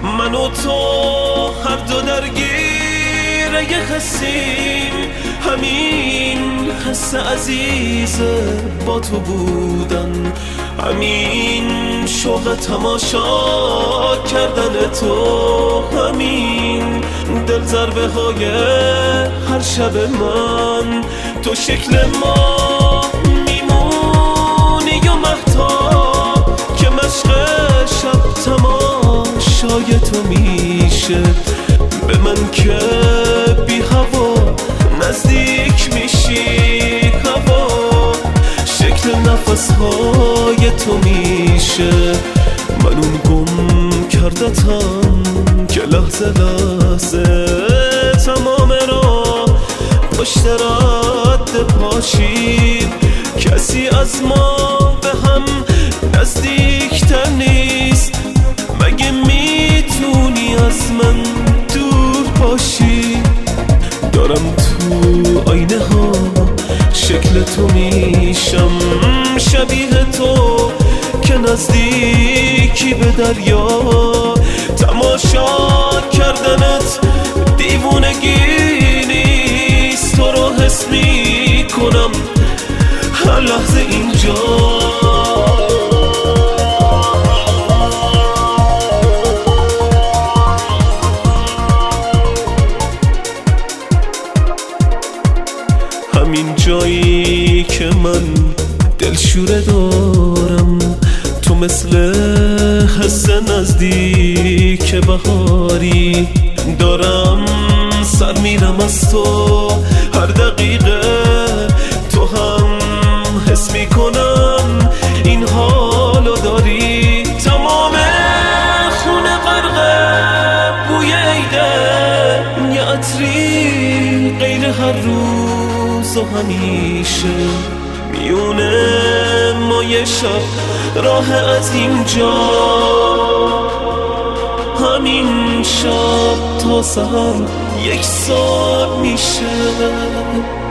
من و تو هر دو درگیر یه حسیم، همین حس عزیز با تو بودن، همین شوق تماشا کردن تو، همین دل ضربه های هر شب من. تو شکل ما میمونی و مهتاب که مشق شب تماشای تو میشه، به من که بی هوا نزدیک میشی هوا، شکل نفسهای تو میشه. من اون گم کردتم که لحظه لحظه تمام را پشت رد پاشیم، کسی از ما به هم نزدیکتر نیست، مگه میتونی از من دور باشی؟ دارم تو آینه ها شکل تو میشم، شبیه تو که نزدیکی به دریا، تماشا کردنت دیوونگی نیست، تو رو حس میکنم هر لحظه اینجا. همین جایی که من دلشوره دارم، تو مثل حس نزدیک بهاری، دارم سر میرم از تو هر دقیقه، تو هم حس میکنم این حالو داری. تمام خونه غرقه بوی عیده، یه عطری غیر هر روز و همیشه، میونه ما یه شب راه از اینجا، همین شب تا سحر یک سال میشه.